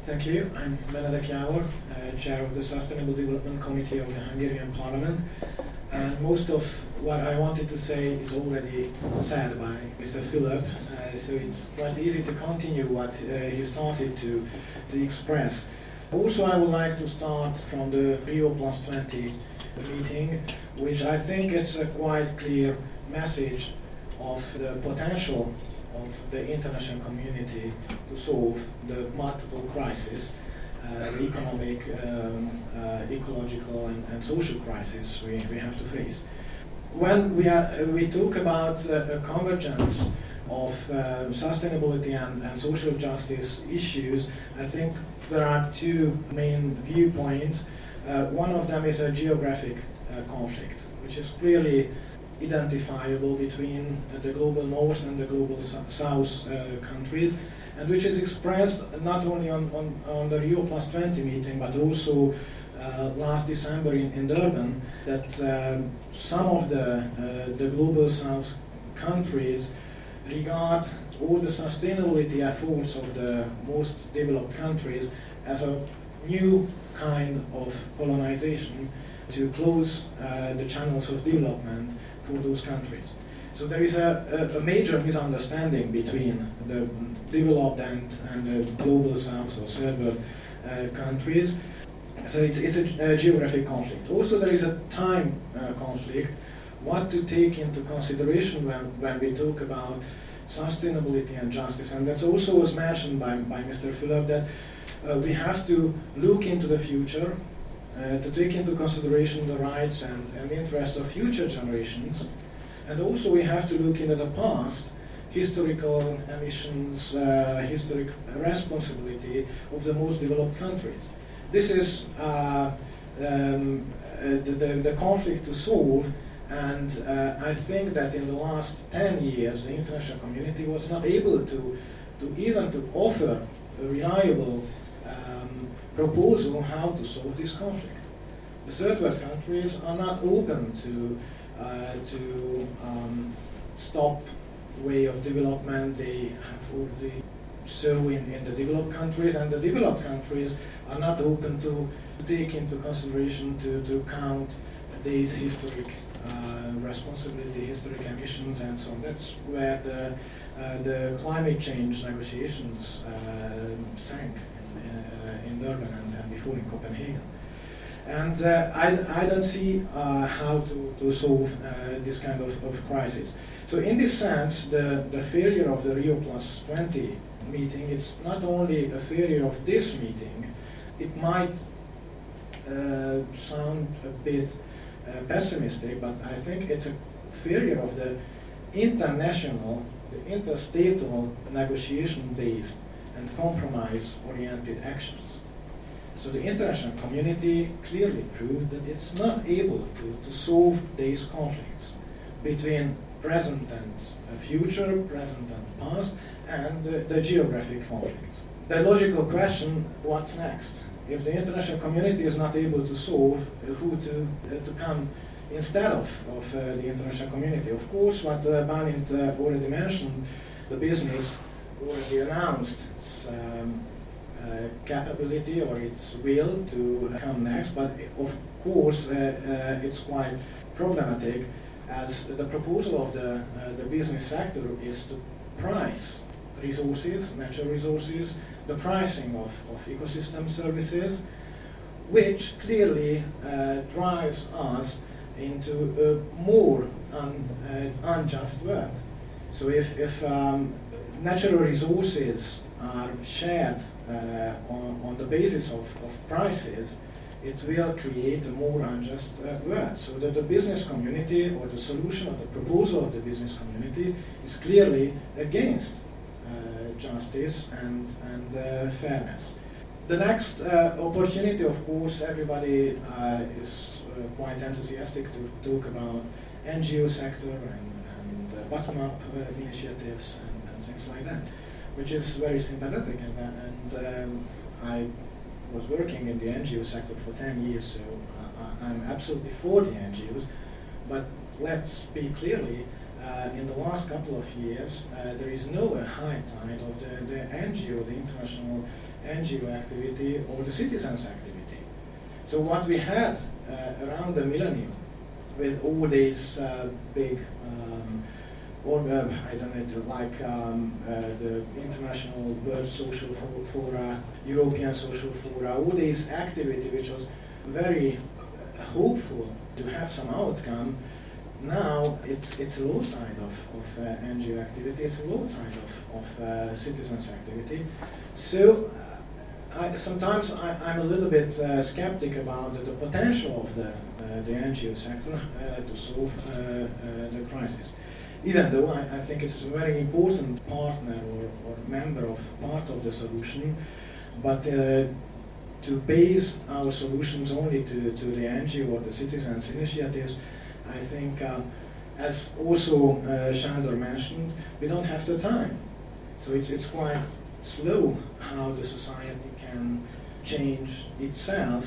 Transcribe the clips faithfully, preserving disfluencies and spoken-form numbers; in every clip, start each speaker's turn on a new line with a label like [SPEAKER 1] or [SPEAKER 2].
[SPEAKER 1] Thank you. I'm Benedek Jávor, uh, chair of the Sustainable Development Committee of the Hungarian Parliament. And most of what I wanted to say is already said by Mister Fülöp, uh, so it's quite easy to continue what uh, he started to, to express. Also, I would like to start from the Rio Plus twenty meeting, which I think it's a quite clear message of the potential of the international community to solve the multiple crises, uh, the economic, um, uh, ecological and, and social crisis we, we have to face. When we, are, we talk about uh, a convergence of uh, sustainability and, and social justice issues, I think there are two main viewpoints. Uh, one of them is a geographic uh, conflict, which is clearly identifiable between uh, the global north and the global su south uh, countries, and which is expressed not only on, on, on the Rio Plus twenty meeting, but also uh, last December in, in Durban, that um, some of the, uh, the global south countries regard all the sustainability efforts of the most developed countries as a new kind of colonization to close uh, the channels of development for those countries. So there is a, a, a major misunderstanding between the developed and, and the global south or third world uh, countries. So it's, it's a, a geographic conflict. Also there is a time uh, conflict, what to take into consideration when, when we talk about sustainability and justice. And that's also was mentioned by, by Mister Fülöp, that uh, we have to look into the future, Uh, to take into consideration the rights and, and interests of future generations. And also we have to look into the past, historical emissions, uh, historic responsibility of the most developed countries. This is uh, um, uh, the, the, the conflict to solve, and uh, I think that in the last ten years the international community was not able to, to even to offer a reliable um, proposal how to solve this conflict. The third world countries are not open to uh, to um, stop way of development they have already so in, in the developed countries, and the developed countries are not open to take into consideration to, to count these historic uh, responsibility, historic emissions and so on. That's where the, uh, the climate change negotiations uh, sank Uh, in Durban and, and before in Copenhagen. And uh, I, I don't see uh, how to, to solve uh, this kind of, of crisis. So in this sense, the, the failure of the Rio Plus twenty meeting, it's not only a failure of this meeting, it might uh, sound a bit uh, pessimistic, but I think it's a failure of the international, the interstatal negotiation-based and compromise-oriented actions. So the international community clearly proved that it's not able to, to solve these conflicts between present and uh, future, present and past, and uh, the geographic conflicts. The logical question, what's next? If the international community is not able to solve, uh, who to, uh, to come instead of, of uh, the international community? Of course, what uh, Bálint uh, already mentioned, the business already announced its um, uh, capability or its will to come next, but of course uh, uh, it's quite problematic, as the proposal of the, uh, the business sector is to price resources, natural resources, the pricing of, of ecosystem services, which clearly uh, drives us into a more un, uh, unjust world. So if, if um, natural resources are shared uh, on, on the basis of, of prices, it will create a more unjust uh, world. So that the business community, or the solution of the proposal of the business community, is clearly against uh, justice and, and uh, fairness. The next uh, opportunity, of course, everybody uh, is uh, quite enthusiastic to talk about N G O sector and, and uh, bottom-up uh, initiatives and, and things like that, which is very sympathetic. And, and um, I was working in the N G O sector for ten years, so uh, I'm absolutely for the N G Os. But let's speak clearly, uh, in the last couple of years, uh, there is no uh, high tide of the, the N G O, the international N G O activity or the citizens' activity. So what we had uh, around the millennium, with all these uh, big, um, or uh, I don't know, like um, uh, the International World Social Fora, European Social Fora, all these activity which was very hopeful to have some outcome. Now it's it's a low tide of, of uh, N G O activity, it's a low tide of, of uh, citizens activity. So uh, I, sometimes I, I'm a little bit uh, skeptic about the, the potential of the, uh, the N G O sector uh, to solve uh, uh, the crisis. Even though I, I think it's a very important partner or, or member of part of the solution, but uh, to base our solutions only to, to the N G O or the citizens' initiatives, I think, uh, as also uh, Sándor mentioned, we don't have the time. So it's, it's quite slow how the society can change itself,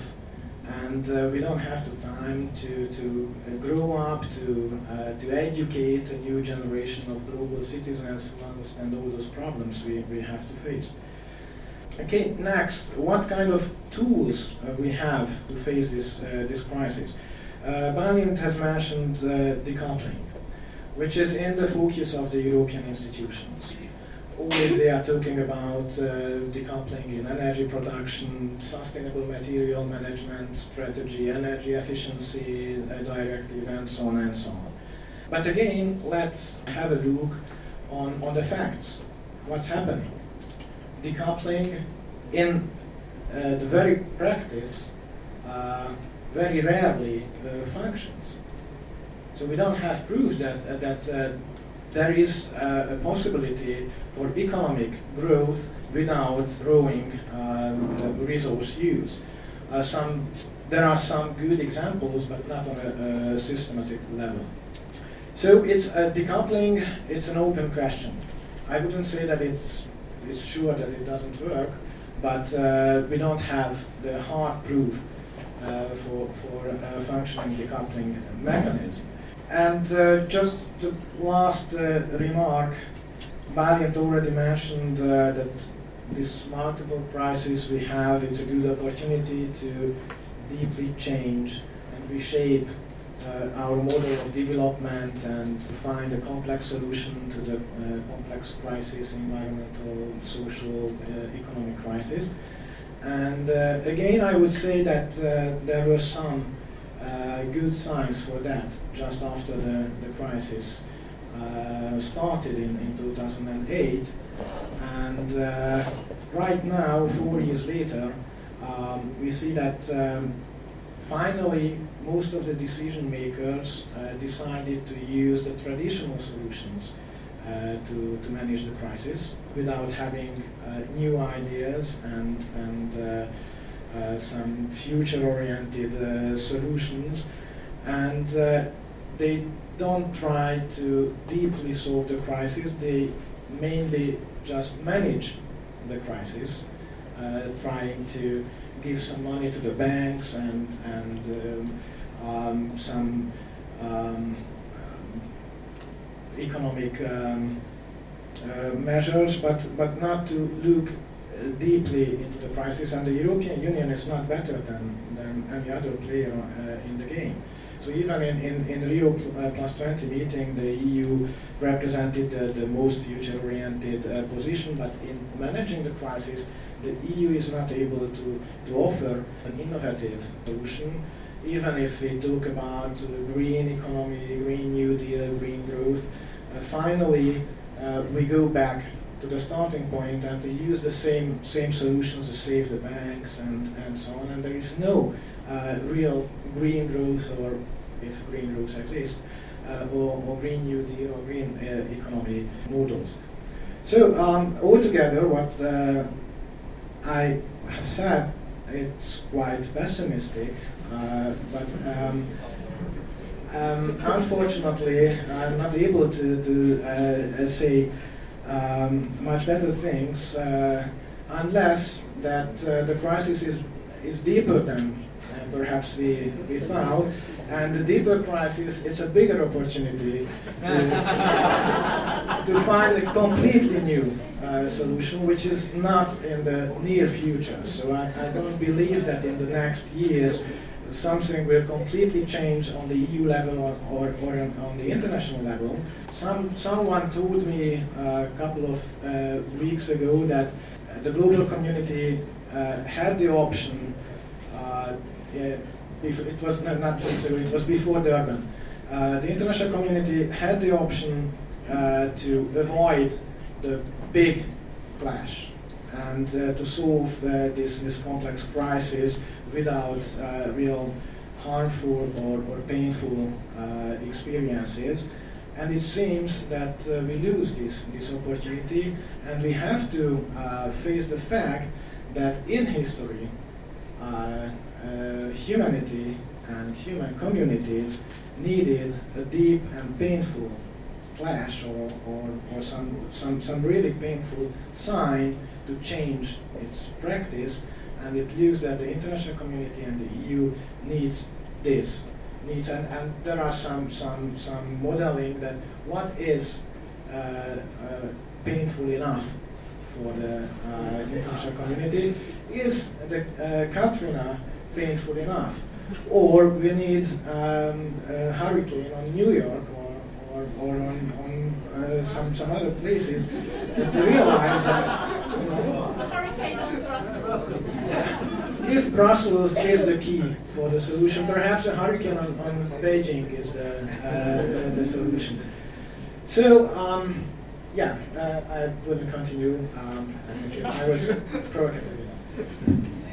[SPEAKER 1] and uh, we don't have the time to, to uh, grow up, to, uh, to educate a new generation of global citizens who understand all those problems we, we have to face. Okay, next, what kind of tools uh, we have to face this, uh, this crisis? Uh, Bálint has mentioned uh, decoupling, which is in the focus of the European institutions. Always they are talking about uh, decoupling in energy production, sustainable material management strategy, energy efficiency uh, directive, and so on and so on. But again, let's have a look on, on the facts. What's happening? Decoupling in uh, the very practice uh, very rarely uh, functions. So we don't have proof that, uh, that uh, there is uh, a possibility for economic growth without growing um, uh, resource use. Uh, some, there are some good examples, but not on a, a systematic level. So it's uh, decoupling, it's an open question. I wouldn't say that it's, it's sure that it doesn't work, but uh, we don't have the hard proof uh, for, for a functioning decoupling mechanism. And uh, just the last uh, remark, Bálint already mentioned uh, that this multiple crises we have, it's a good opportunity to deeply change and reshape uh, our model of development and find a complex solution to the uh, complex crisis, environmental, social, uh, economic crisis. And uh, again, I would say that uh, there were some uh, good signs for that just after the, the crisis uh, started in, in two thousand eight. And uh, right now, four years later, um, we see that um, finally most of the decision makers uh, decided to use the traditional solutions uh, to, to manage the crisis without having uh, new ideas and, and uh, uh, some future-oriented uh, solutions. And uh, they don't try to deeply solve the crisis, they mainly just manage the crisis, uh, trying to give some money to the banks and, and um, um, some um, economic um, uh, measures, but, but not to look uh, deeply into the crisis. And the European Union is not better than, than any other player uh, in the game. So even in, in, in Rio plus twenty meeting, the E U represented the, the most future-oriented uh, position, but in managing the crisis, the E U is not able to, to offer an innovative solution, even if we talk about uh, green economy, green new deal, green growth. Uh, finally, uh, we go back to the starting point and we use the same, same solutions to save the banks and, and so on, and there is no uh, real green growth, or if green growth exists, uh, or, or green new deal or green uh, economy models. So um, altogether, what uh, I have said, it's quite pessimistic, uh, but um, um, unfortunately, I'm not able to, to uh, say um, much better things uh, unless that uh, the crisis is, is deeper than uh, perhaps we, we thought. And the deeper crisis, it's a bigger opportunity to, to find a completely new uh, solution, which is not in the near future. So I, I don't believe that in the next years something will completely change on the E U level or, or, or on the international level. Some, someone told me uh, a couple of uh, weeks ago that uh, the global community uh, had the option, uh, yeah, if it was not, not weeks ago, it was before Durban. Uh, the international community had the option uh, to avoid the big clash and uh, to solve uh, this, this complex crisis without uh, real harmful or, or painful uh, experiences. And it seems that uh, we lose this, this opportunity, and we have to uh, face the fact that in history, uh, uh, humanity and human communities needed a deep and painful clash or, or, or some, some, some really painful sign to change its practice. And it looks that the international community and the E U needs this. Needs, and, and there are some, some, some modeling that what is uh, uh, painful enough for the uh, international community. Is the uh, Katrina painful enough? Or we need um, a hurricane on New York or, or, or on, on uh, some, some other places to, to realize that, you know,
[SPEAKER 2] hurricane on Brussels.
[SPEAKER 1] if Brussels is the key for the solution, perhaps a hurricane on, on Beijing is the, uh, the, the solution. So, um, yeah, uh, I wouldn't continue. Um, I was provocative enough.